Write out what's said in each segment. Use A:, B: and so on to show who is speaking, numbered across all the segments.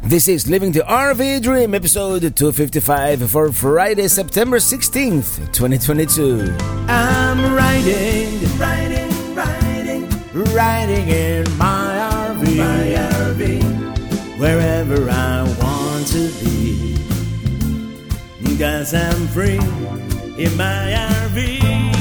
A: This is Living the RV Dream, episode 255 for Friday, September 16th, 2022. I'm riding in my RV, wherever I want to be, 'cause I'm free in my RV.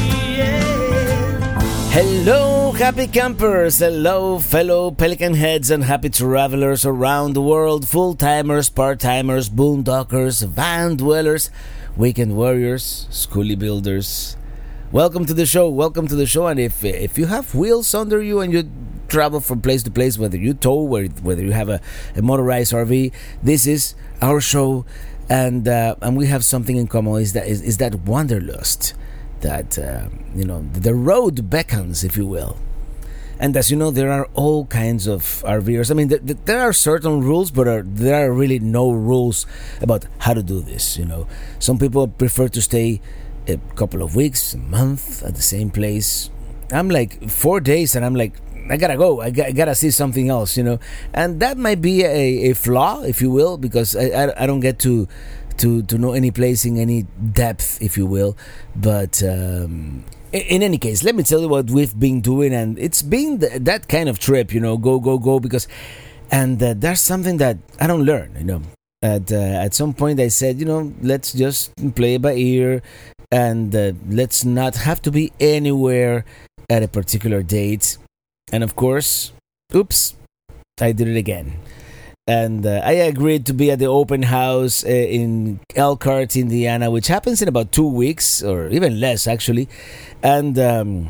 A: Hello, happy campers. Hello, fellow Pelican heads and happy travelers around the world. Full-timers, part-timers, boondockers, van dwellers, weekend warriors, schoolie builders. Welcome to the show. And if you have wheels under you and you travel from place to place, whether you tow, whether you have a motorized RV, this is our show. And we have something in common. Is that wanderlust. That the road beckons, if you will. And as you know, there are all kinds of RVers. I mean, there are certain rules, but there are really no rules about how to do this. Some people prefer to stay a couple of weeks, a month at the same place. I'm like 4 days, and I'm like, I gotta go. I gotta see something else. And that might be a flaw, if you will, because I don't get to know any place in any depth, if you will. But in any case, let me tell you what we've been doing, and it's been that kind of trip, go, because there's something that I don't learn. At some point I said, let's just play it by ear, and let's not have to be anywhere at a particular date. And of course, oops, I did it again. And I agreed to be at the open house in Elkhart, Indiana, which happens in about 2 weeks, or even less, actually. And don't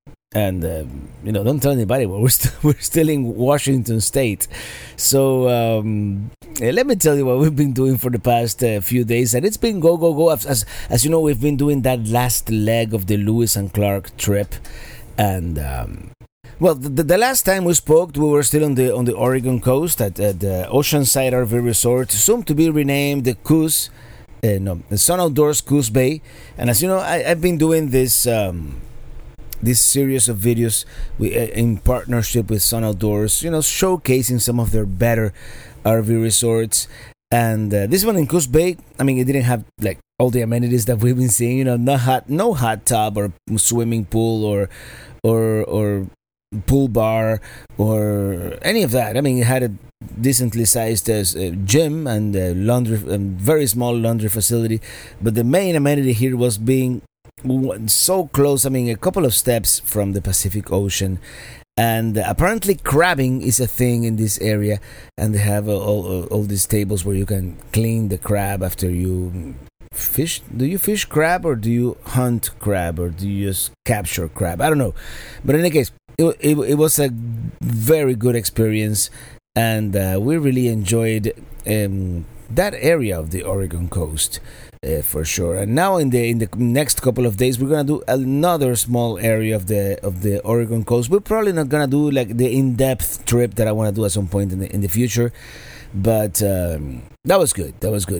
A: tell anybody, but we're still in Washington State. So let me tell you what we've been doing for the past few days, and it's been go. As you know, we've been doing that last leg of the Lewis and Clark trip, and. Well, the last time we spoke, we were still on the Oregon coast at the Oceanside RV Resort, soon to be renamed the Sun Outdoors Coos Bay. And as you know, I've been doing this series of videos in partnership with Sun Outdoors, showcasing some of their better RV resorts. And this one in Coos Bay, I mean, it didn't have like all the amenities that we've been seeing. No hot tub or swimming pool or pool bar or any of that. I mean, it had a decently sized gym and laundry, very small laundry facility. But the main amenity here was being so close. I mean, a couple of steps from the Pacific Ocean. And apparently crabbing is a thing in this area. And they have all these tables where you can clean the crab after you fish. Do you fish crab, or do you hunt crab, or do you just capture crab? I don't know. But in any case, it was a very good experience, and we really enjoyed that area of the Oregon coast for sure. And now in the next couple of days, we're gonna do another small area of the Oregon coast. We're probably not gonna do like the in-depth trip that I want to do at some point in the future, but that was good.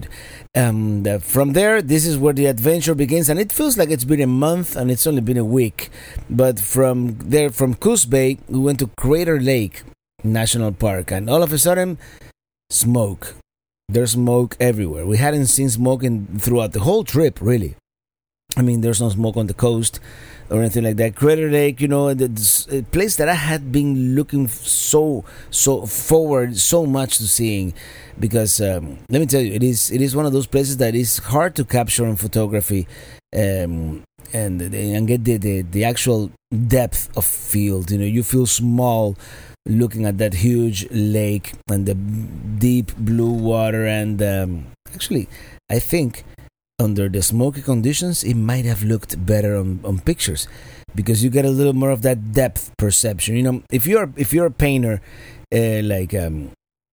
A: From there, this is where the adventure begins, and it feels like it's been a month and it's only been a week. But from Coos Bay, we went to Crater Lake National Park, and all of a sudden, smoke. There's smoke everywhere. We hadn't seen smoke throughout the whole trip, really. I mean, there's no smoke on the coast or anything like that. Crater Lake, the place that I had been looking so forward so much to seeing, because let me tell you, it is one of those places that is hard to capture in photography, and get the actual depth of field. You feel small looking at that huge lake and the deep blue water, and actually, I think under the smoky conditions, it might have looked better on pictures, because you get a little more of that depth perception. If you're a painter, when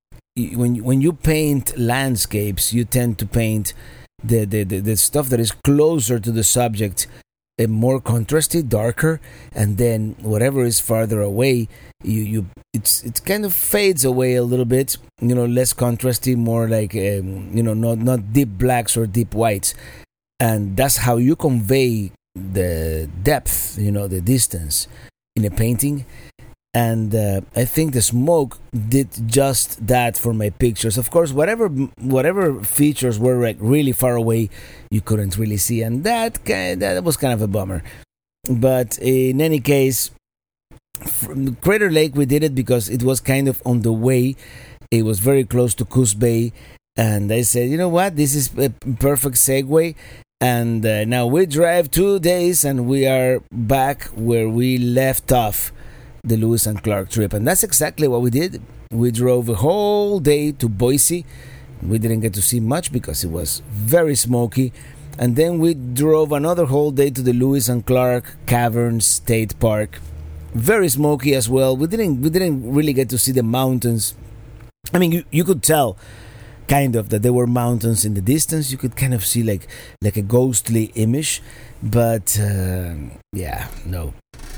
A: you paint landscapes, you tend to paint the stuff that is closer to the subject, more contrasty, darker, and then whatever is farther away, it kind of fades away a little bit, less contrasty, more like not deep blacks or deep whites, and that's how you convey the depth, the distance in a painting. and I think the smoke did just that for my pictures. Of course, whatever features were like really far away, you couldn't really see, and that was kind of a bummer. But in any case, from Crater Lake, we did it because it was kind of on the way. It was very close to Coos Bay, and I said, you know what, this is a perfect segue. And now we drive 2 days, and we are back where we left off the Lewis and Clark trip, and that's exactly what we did. We drove a whole day to Boise. We didn't get to see much because it was very smoky. And then we drove another whole day to the Lewis and Clark Cavern State Park. Very smoky as well. We didn't really get to see the mountains. I mean, you could tell kind of that there were mountains in the distance. You could kind of see like a ghostly image, but yeah, no.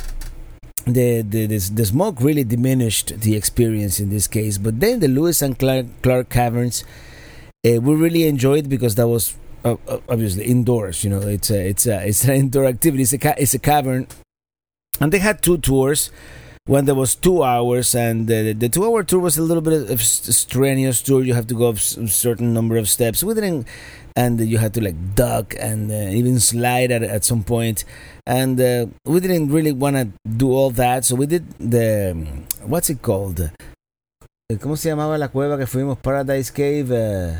A: The smoke really diminished the experience in this case. But then the Lewis and Clark Caverns, we really enjoyed because that was obviously indoors. You know, it's an indoor activity. It's a cavern, and they had 2 tours. One that was 2 hours, and the 2-hour tour was a little bit of strenuous tour. You have to go up a certain number of steps. We didn't, and you had to like duck and even slide at some point. And we didn't really want to do all that, so we did the what's it called? ¿Cómo se llamaba la cueva que fuimos? Paradise Cave.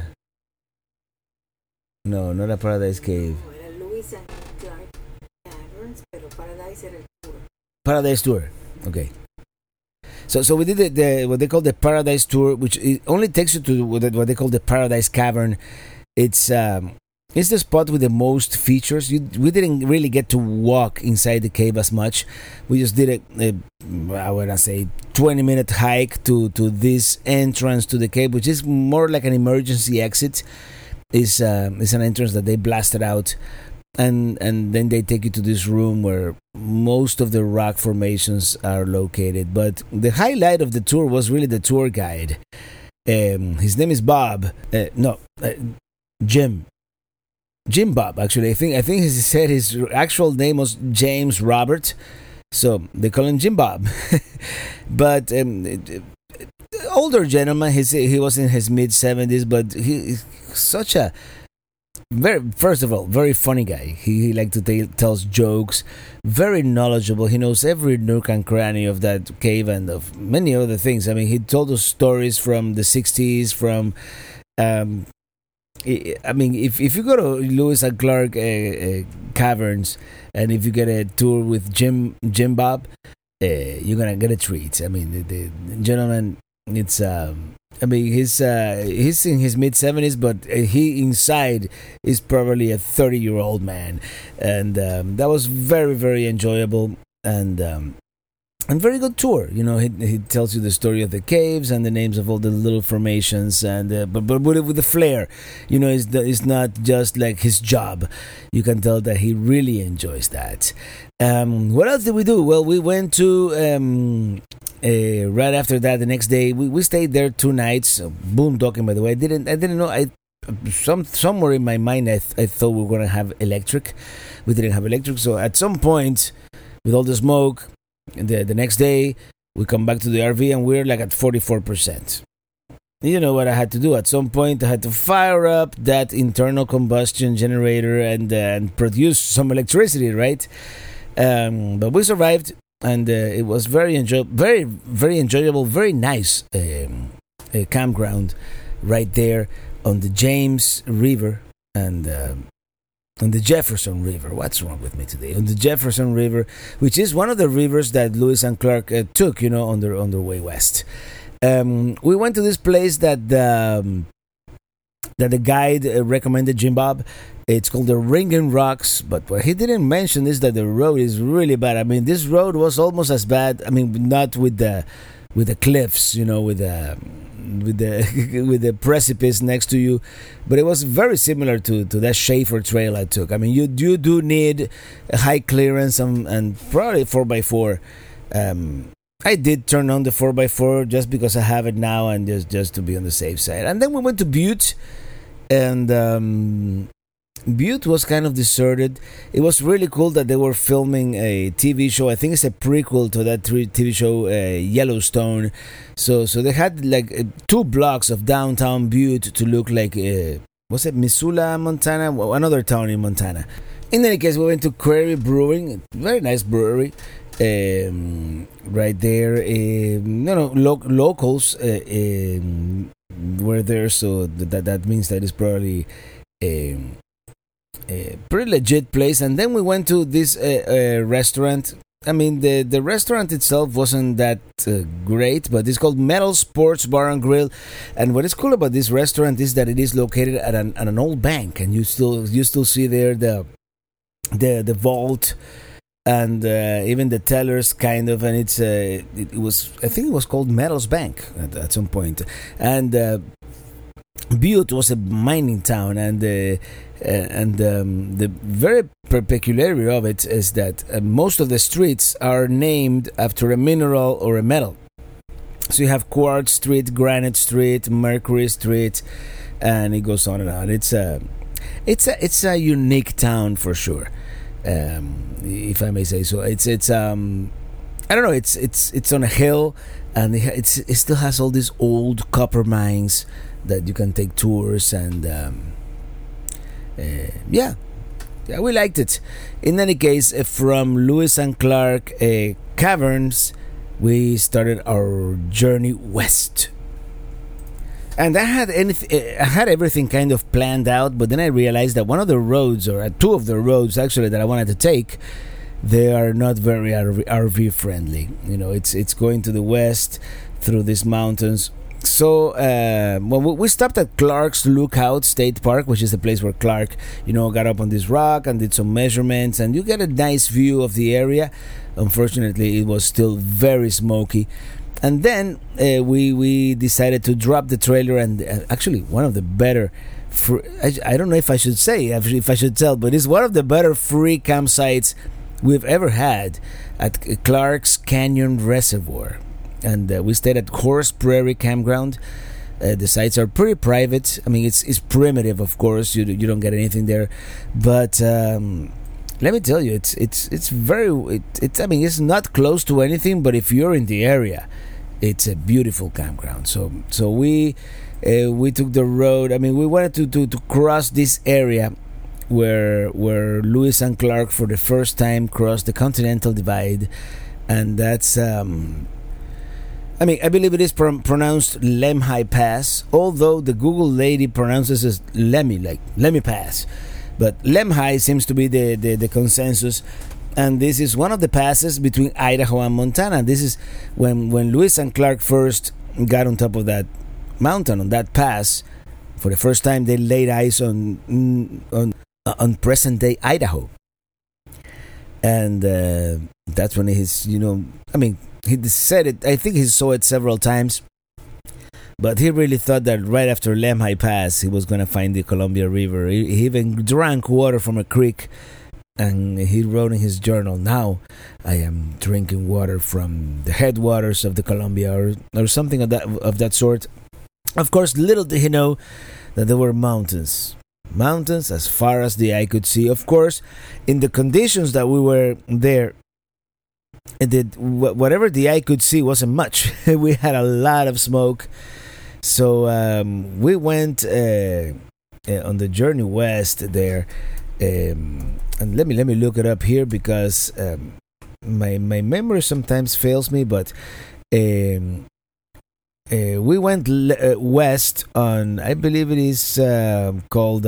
A: No, not a Paradise Cave.
B: No, era Lewis and Clark Caverns, pero Paradise era el tour.
A: Paradise Tour. Okay. So we did the what they call the Paradise Tour, which it only takes you to what they call the Paradise Cavern. It's the spot with the most features. We didn't really get to walk inside the cave as much. We just did I would say 20-minute hike to this entrance to the cave, which is more like an emergency exit. It's an entrance that they blasted out. And then they take you to this room where most of the rock formations are located. But the highlight of the tour was really the tour guide. His name is Bob. Jim Bob. Actually, I think he said his actual name was James Robert, so they call him Jim Bob. But older gentleman. He was in his mid-70s, but he's such a first of all, very funny guy. He likes to tells jokes. Very knowledgeable. He knows every nook and cranny of that cave and of many other things. I mean, he told us stories from the 60s, from I mean, if you go to Lewis and Clark Caverns, and if you get a tour with Jim Bob, you're gonna get a treat. I mean, the gentleman, it's I mean, he's in his mid-70s, but he inside is probably a 30-year-old man, and that was very, very enjoyable and very good tour. You know, he tells you the story of the caves and the names of all the little formations, and but with the flair. You know, it's not just like his job. You can tell that he really enjoys that. What else did we do? Well, we went to right after that, the next day, we stayed there 2 nights. Boondocking, by the way. I didn't know. Somewhere in my mind, I thought we were gonna have electric. We didn't have electric, so at some point, with all the smoke, the next day we come back to the RV and we're like at 44%. You know what I had to do? At some point, I had to fire up that internal combustion generator and produce some electricity, right? But we survived. And it was very very enjoyable, very nice campground right there on the James River and on the Jefferson River. What's wrong with me today? On the Jefferson River, which is one of the rivers that Lewis and Clark took, you know, on their way west. We went to this place that the guide recommended, Jim Bob. It's called the Ringing Rocks, but what he didn't mention is that the road is really bad. I mean, this road was almost as bad. I mean, not with the cliffs, you know, with the with the precipice next to you, but it was very similar to that Schaefer trail I took. I mean, you do need a high clearance and probably 4x4. I did turn on the 4x4 just because I have it now and just to be on the safe side. And then we went to Butte, and Butte was kind of deserted. It was really cool that they were filming a TV show. I think it's a prequel to that TV show, Yellowstone. So they had like 2 blocks of downtown Butte to look like, was it Missoula, Montana? Well, another town in Montana. In any case, we went to Quarry Brewing, very nice brewery. Right there, locals were there, so that means that it's probably a pretty legit place. And then we went to this restaurant. I mean, the restaurant itself wasn't that great, but it's called Metal Sports Bar and Grill. And what is cool about this restaurant is that it is located at an old bank, and you still see there the vault and even the tellers, kind of. And it was, I think it was called Metals Bank at some point. And Butte was a mining town, and the very peculiarity of it is that most of the streets are named after a mineral or a metal. So you have Quartz Street, Granite Street, Mercury Street, and it goes on and on. It's a unique town for sure, if I may say so. It's I don't know. It's on a hill, and it still has all these old copper mines that you can take tours, and yeah, we liked it. In any case, from Lewis and Clark Caverns, we started our journey west. And I had everything kind of planned out, but then I realized that one of the roads, or 2 of the roads actually, that I wanted to take, they are not very RV friendly. You know, it's going to the west through these mountains. So we stopped at Clark's Lookout State Park, which is the place where Clark, got up on this rock and did some measurements, and you get a nice view of the area. Unfortunately, it was still very smoky. And then we decided to drop the trailer, and actually one of the better, I don't know if I should say, if I should tell, but it's one of the better free campsites we've ever had at Clark's Canyon Reservoir. And we stayed at Horse Prairie Campground. The sites are pretty private. I mean, it's primitive, of course. You don't get anything there, but let me tell you, it's very. I mean, it's not close to anything, but if you're in the area, it's a beautiful campground. So we took the road. I mean, we wanted to cross this area where Lewis and Clark for the first time crossed the Continental Divide, and that's. I mean, I believe it is pronounced Lemhi Pass, although the Google lady pronounces it Lemmy, like Lemmy Pass. But Lemhi seems to be the consensus, and this is one of the passes between Idaho and Montana. This is when Lewis and Clark first got on top of that mountain, on that pass. For the first time, they laid eyes on present-day Idaho. And that's when he's, I mean, he said it, I think he saw it several times, but he really thought that right after Lemhi Pass, he was going to find the Columbia River. He even drank water from a creek, and he wrote in his journal, "Now I am drinking water from the headwaters of the Columbia," or something of that sort. Of course, little did he know that there were mountains as far as the eye could see. Of course, in the conditions that we were there, whatever the eye could see wasn't much. We had a lot of smoke. So we went on the journey west there, and let me look it up here, because my memory sometimes fails me. But we went west on, I believe it is called.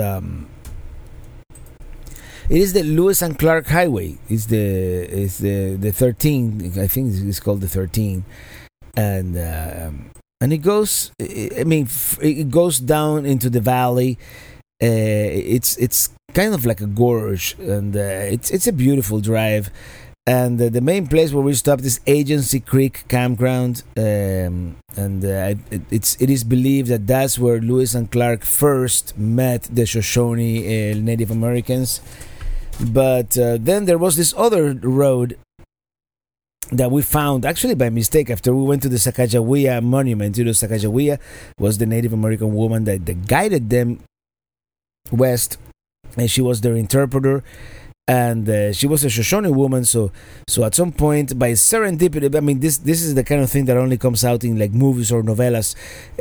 A: It is the Lewis and Clark Highway. It's the 13. I think it's called the 13, and it goes. I mean, it goes down into the valley. It's kind of like a gorge, and it's a beautiful drive. And the main place where we stopped is Agency Creek Campground, and it is believed that that's where Lewis and Clark first met the Shoshone Native Americans. But then there was this other road that we found actually by mistake after we went to the Sacagawea monument. Sacagawea was the Native American woman that guided them west, and she was their interpreter. And she was a Shoshone woman, so at some point, by serendipity, I mean, this is the kind of thing that only comes out in like movies or novellas.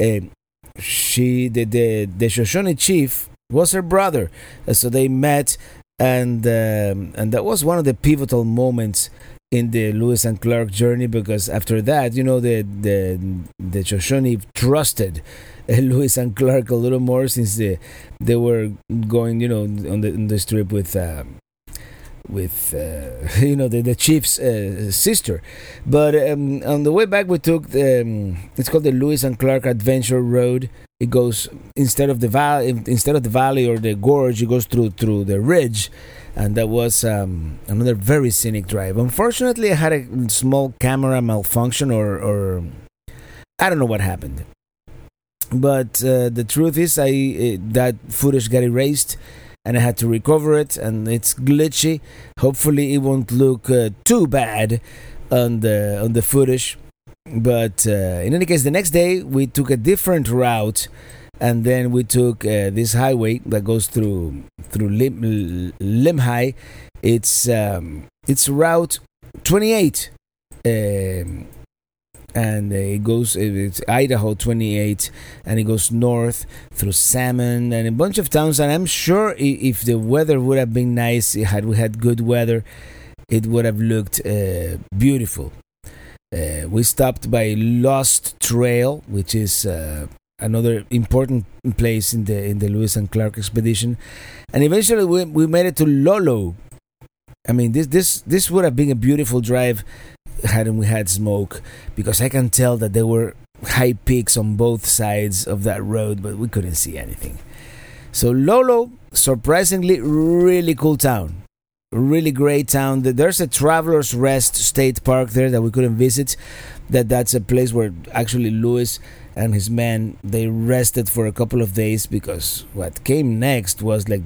A: The Shoshone chief was her brother, so they met, and that was one of the pivotal moments in the Lewis and Clark journey, because after that, the Shoshone trusted Lewis and Clark a little more, since they were going, on the strip with the chief's sister. But on the way back, we took it's called the Lewis and Clark Adventure Road. It goes instead of the valley or the gorge, it goes through the ridge, and that was another very scenic drive. Unfortunately, I had a small camera malfunction, or I don't know what happened. But the truth is, that footage got erased, and I had to recover it, and it's glitchy. Hopefully, it won't look too bad on the footage. But in any case, the next day we took a different route, and then we took this highway that goes through Limhi. It's Route 28. And it's Idaho 28, and it goes north through Salmon and a bunch of towns. And I'm sure if the weather would have been nice, had we had good weather, it would have looked beautiful. We stopped by Lost Trail, which is another important place in the Lewis and Clark expedition, and eventually we made it to Lolo. I mean, this would have been a beautiful drive hadn't we had smoke, because I can tell that there were high peaks on both sides of that road, but we couldn't see anything. So Lolo, surprisingly, really cool town. Really great town. There's a Traveler's Rest State Park there that we couldn't visit. That's a place where actually Lewis and his men, they rested for a couple of days, because what came next was like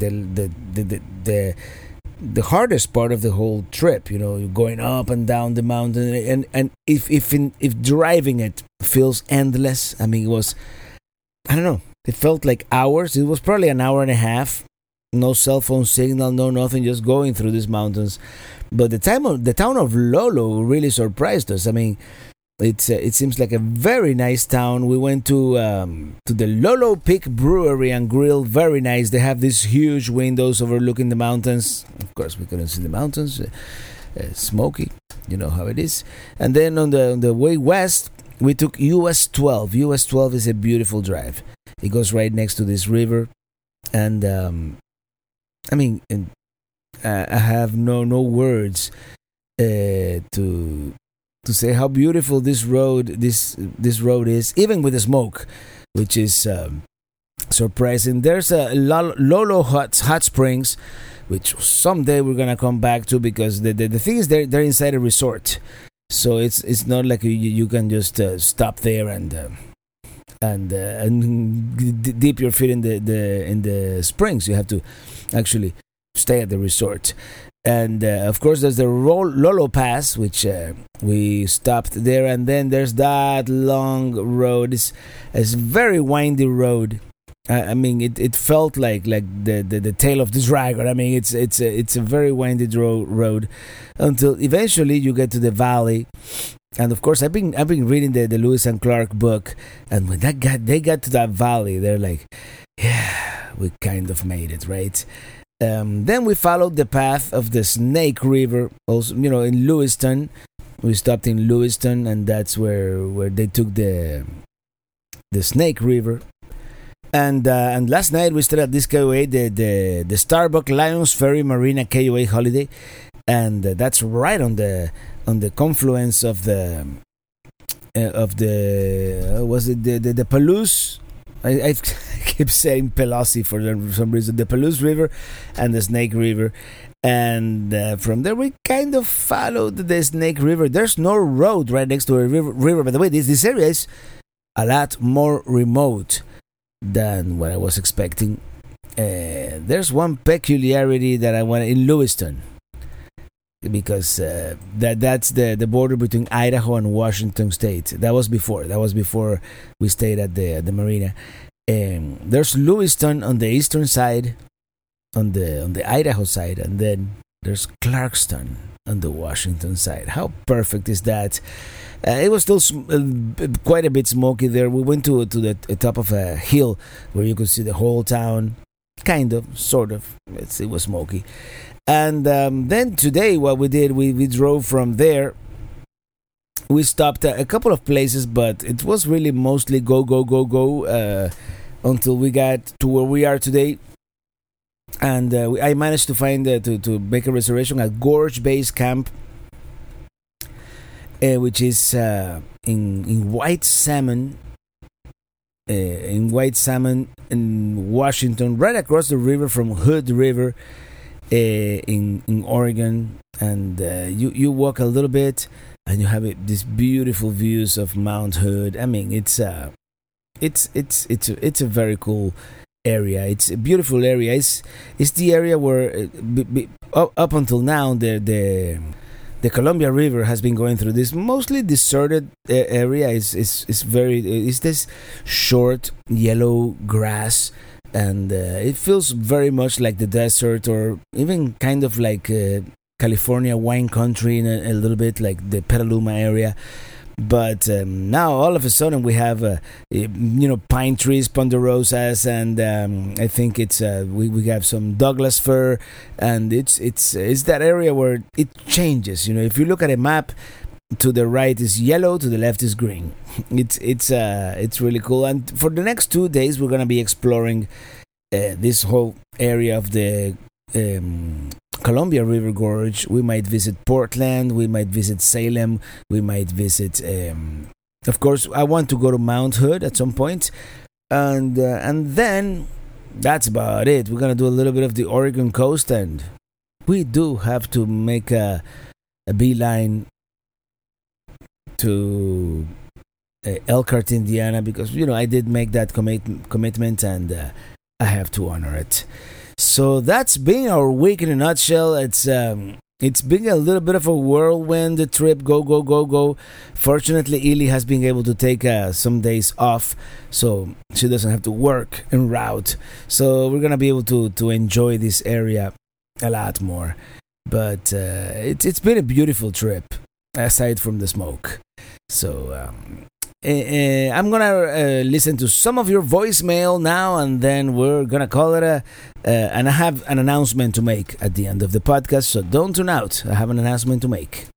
A: the hardest part of the whole trip. Going up and down the mountain, and if driving it feels endless, I mean, it was, I don't know, it felt like hours. It was probably an hour and a half. No cell phone signal, no nothing, just going through these mountains. But the town of Lolo really surprised us. I mean, it seems like a very nice town. We went to the Lolo Peak Brewery and Grill. Very nice. They have these huge windows overlooking the mountains. Of course, we couldn't see the mountains. Smoky, you know how it is. And then on the way west, we took US 12. US 12 is a beautiful drive. It goes right next to this river, and I mean, I have no words to say how beautiful this road is, even with the smoke, which is surprising. There's a Lolo Hot Springs, which someday we're gonna come back to, because the thing is they're inside a resort, so it's not like you can just stop there and dip your feet in the springs. You have to actually stay at the resort. And of course, there's the Lolo Pass, which we stopped there, and then there's that long road. It's a very windy road. I mean, it felt like the tail of the dragon. I mean, it's a very windy road until eventually you get to the valley. And of course, I've been reading the Lewis and Clark book, and when they got to that valley, they're like, yeah, we kind of made it, right? Then we followed the path of the Snake River. Also, in Lewiston, we stopped in Lewiston, and that's where they took the Snake River. And last night we stayed at this KOA, the Starbuck Lions Ferry Marina KOA holiday, and that's right on the confluence of the was it the Palouse? I keep saying Pelosi for some reason. The Palouse River and the Snake River. And from there, we kind of followed the Snake River. There's no road right next to a river. By the way, this area is a lot more remote than what I was expecting. There's one peculiarity that I want in Lewiston, because that's the border between Idaho and Washington State. That was before we stayed at the marina. There's Lewiston on the eastern side, on the Idaho side, and then there's Clarkston on the Washington side. How perfect is that? It was still quite a bit smoky there. We went to the top of a hill where you could see the whole town, kind of, sort of. It was smoky. And then today, what we did, we drove from there. We stopped at a couple of places, but it was really mostly go until we got to where we are today. And I managed to find to make a reservation at Gorge Base Camp, which is in White Salmon, in Washington, right across the river from Hood River, in Oregon. And you walk a little bit, and you have these beautiful views of Mount Hood. I mean, it's a very cool area. It's a beautiful area. It's the area where up until now the Columbia River has been going through this mostly deserted area. It's this short yellow grass, and it feels very much like the desert, or even kind of like California wine country in a little bit, like the Petaluma area. But now all of a sudden we have pine trees, ponderosas, and I think it's we have some Douglas fir, and it's that area where it changes. If you look at a map, to the right is yellow, to the left is green. It's really cool. And for the next 2 days, we're gonna be exploring this whole area of the Columbia River Gorge. We might visit Portland, we might visit Salem, we might visit of course I want to go to Mount Hood at some point, and then that's about it. We're gonna do a little bit of the Oregon coast, and we do have to make a beeline to Elkhart, Indiana, because I did make that commitment, and I have to honor it. So that's been our week in a nutshell. It's been a little bit of a whirlwind trip. Go. Fortunately, Ely has been able to take some days off, so she doesn't have to work en route. So we're gonna be able to enjoy this area a lot more. But it's been a beautiful trip, aside from the smoke. So I'm gonna listen to some of your voicemail now, and then we're gonna call it and I have an announcement to make at the end of the podcast, so don't tune out. I have an announcement to make.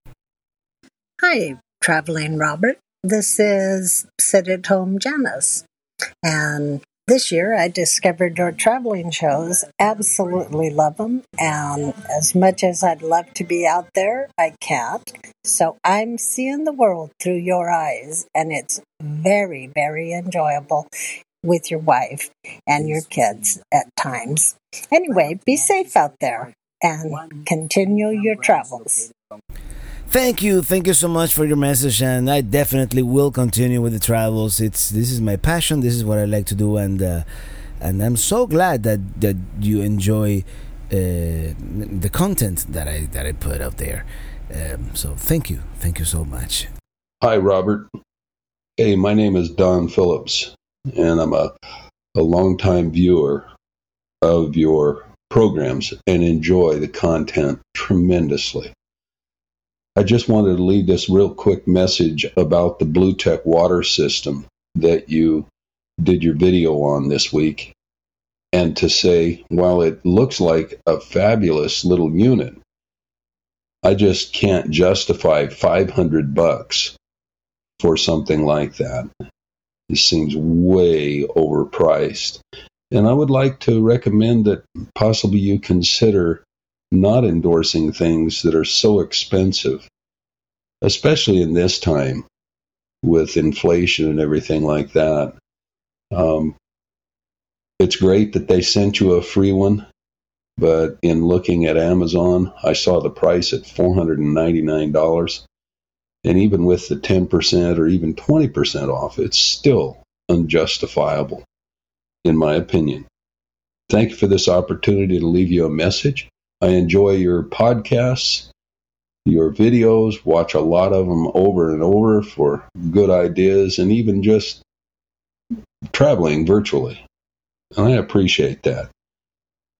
C: Hi, Traveling Robert. This is Sit at Home Janice, and this year I discovered your traveling shows. Absolutely love them, and as much as I'd love to be out there, I can't. So I'm seeing the world through your eyes, and it's very, very enjoyable with your wife and your kids at times. Anyway, be safe out there and continue your travels.
A: Thank you so much for your message, and I definitely will continue with the travels. This is my passion. This is what I like to do, and I'm so glad that you enjoy the content that I put out there. So thank you so much.
D: Hi, Robert. Hey, my name is Don Phillips, and I'm a longtime viewer of your programs and enjoy the content tremendously. I just wanted to leave this real quick message about the Blue Tech water system that you did your video on this week, and to say, while it looks like a fabulous little unit, I just can't justify $500 for something like that. It seems way overpriced. And I would like to recommend that possibly you consider not endorsing things that are so expensive, especially in this time with inflation and everything like that. It's great that they sent you a free one, but in looking at Amazon, I saw the price at $499. And even with the 10% or even 20% off, it's still unjustifiable, in my opinion. Thank you for this opportunity to leave you a message. I enjoy your podcasts, your videos, watch a lot of them over and over for good ideas, and even just traveling virtually. And I appreciate that.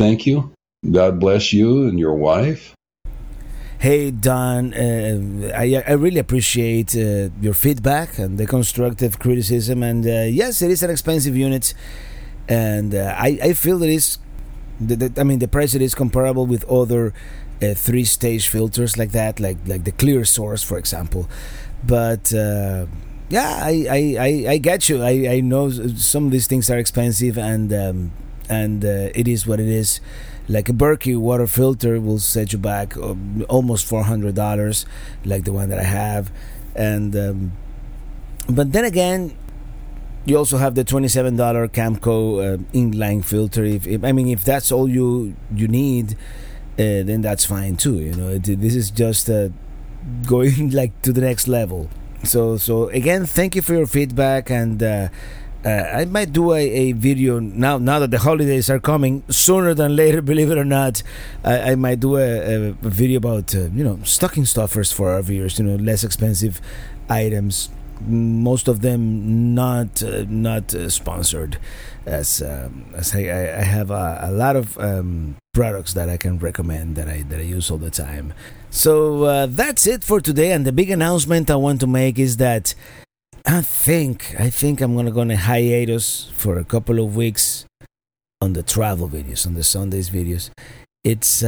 D: thank you. God bless you and your wife.
A: Hey Don, I really appreciate your feedback and the constructive criticism. And yes, it is an expensive unit, and I feel that the price it is comparable with other three-stage filters like that, like the Clear Source, for example. But yeah, I get you. I know some of these things are expensive, and it is what it is. Like a Berkey water filter will set you back almost $400, like the one that I have, and but then again, you also have the $27 Camco inline filter. If that's all you need, then that's fine too. This is just going like to the next level. So again, thank you for your feedback, and I might do a video now that the holidays are coming sooner than later, believe it or not. I might do a video about stocking stuffers for RVers, less expensive items, most of them not sponsored, as I have a lot of products that I can recommend that I use all the time. So that's it for today, and the big announcement I want to make is that I think I'm gonna go on a hiatus for a couple of weeks on the travel videos, on the Sundays videos. It's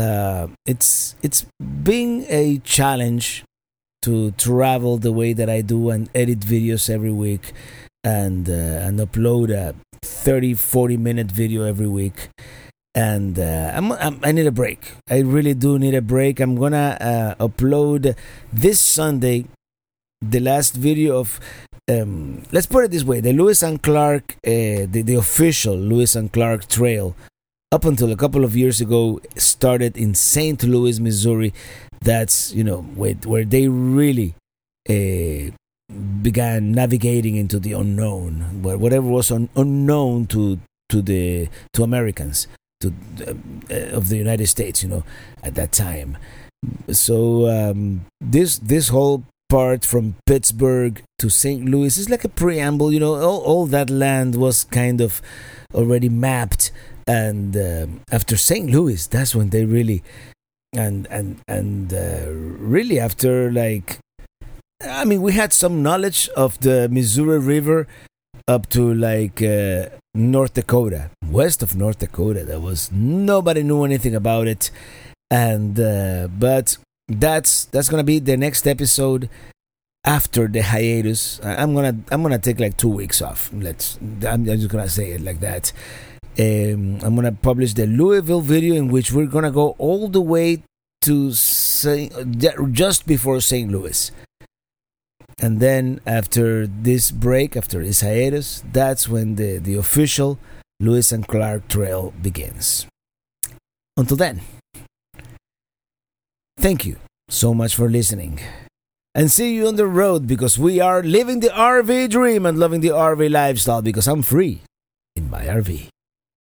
A: been a challenge to travel the way that I do and edit videos every week, and upload a 30-40 minute video every week. And I need a break. I really do need a break. I'm gonna upload this Sunday the last video of let's put it this way: the Lewis and Clark, the official Lewis and Clark Trail, up until a couple of years ago, started in St. Louis, Missouri. That's where they really began navigating into the unknown, where whatever was unknown to Americans of the United States, at that time. So this whole part from Pittsburgh to St. Louis is like a preamble. All that land was kind of already mapped, and after St. Louis, that's when they really and really after, like, we had some knowledge of the Missouri River up to like North Dakota, west of North Dakota. Nobody knew anything about it, and but that's gonna be the next episode after the hiatus. I'm gonna take like 2 weeks off. I'm just gonna say it like that. I'm gonna publish the Louisville video, in which we're gonna go all the way to just before St. Louis, and then after this break, after this hiatus, that's when the official Lewis and Clark Trail begins. Until then, thank you so much for listening, and see you on the road, because we are living the RV dream and loving the RV lifestyle, because I'm free in my RV.